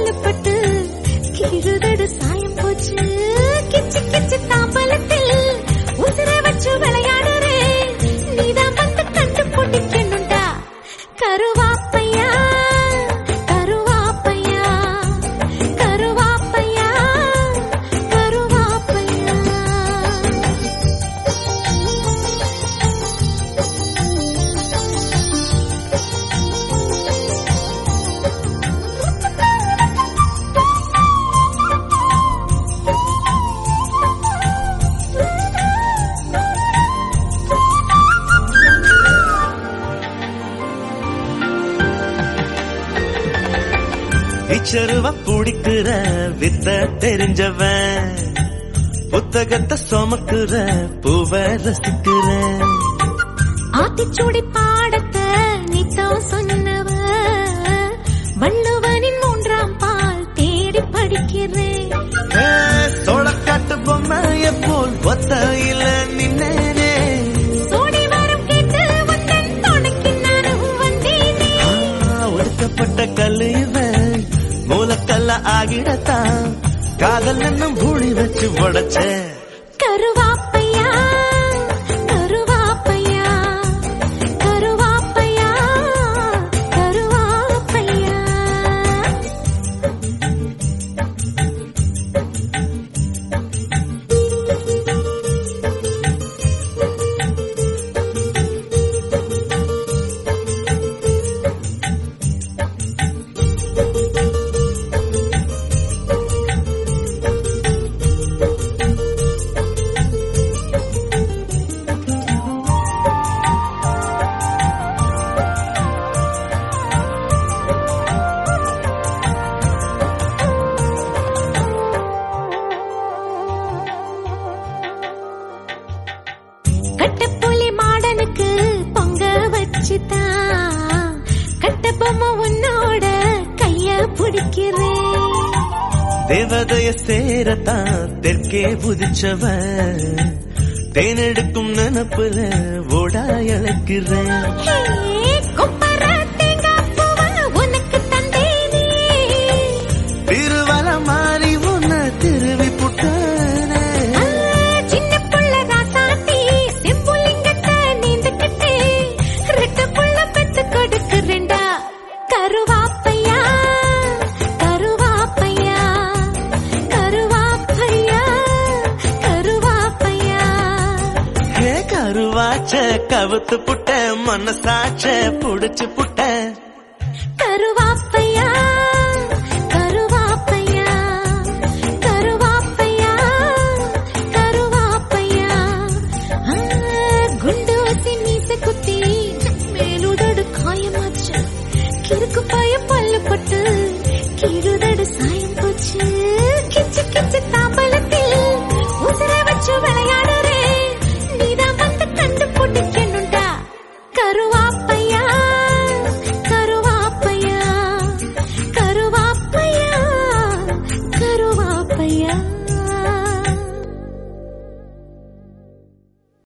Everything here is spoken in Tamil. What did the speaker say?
பல்லுப்பட்டு கீழுதடு சாயம் போச்சு கிச்சு கிச்சு தாம்பலத்தில் உசிரை வச்சு விளையாடுறே நீதான் வந்து கண்டு பிடிக்கணுண்டா கருவாப்பையா கருவாப்பையா கருவாப்பையா கருவாப்பையா இச்சருவ பிடிக்கிற வித்த தெரிஞ்சவன் புத்தகத்தை சுமக்குற பூவ ரசிக்கிற ஆத்திச்சூடி பாடத்தை நித்தம் சொன்னவ வள்ளுவனின் 3ஆம் பால் தேடி படிக்கிறேன் சோளக்காட்டு பொம்மைய போல் ஒத்தையில நின்னேனே சோடி வரம் கேட்டு வந்தன் துணைக்கு நானும் வந்தேனே ஒடுக்கப்பட்ட கல்லு இவன் மூலக்கல்ல ஆகிடத்தான் காதல் என்னும் பூழி வச்சு உடைச்ச கருவாப்பையா கருவாப்பையா கருவாப்பையா கருவாப்பையா கட்டப்புலி மாடனுக்கு பொங்க வச்சுதான் கட்ட பொம்மை உன்னோட கைய பிடிக்கிறேன் தேவதைய சேரத்தான் தெற்கே புதிச்சவன் தேனெடுக்கும் நினப்புல ஓடா இழக்கிறேன் கொப்பர தேங்காய் பூவ உனக்கு தந்தேனே திருவல மாறி உன்னை திருவி புட்டானே சின்ன புள்ள ராசாத்தி செம்புலிங்கத்தை நீந்துக்கிட்டே ரெட்ட புள்ள பெத்து கொடுக்கிறேன்டா கருவாப்பையா கருவாப்பையா கருவாப்பையா கருவாப்பையா கருவாச்ச கவுத்து புட்ட மனசாச்ச புடிச்சு புட்ட கருவாப்பையா கருவாப்பையா கருவாப்பையா கருவாப்பையா குண்டு வத்தி மீச குத்தி மேலுதடு காயமாச்சு கிறுக்கு பாய பல்லு பட்டு கீழுதடு சாயம் போச்சு கிச்சு கிச்சு தாம்பல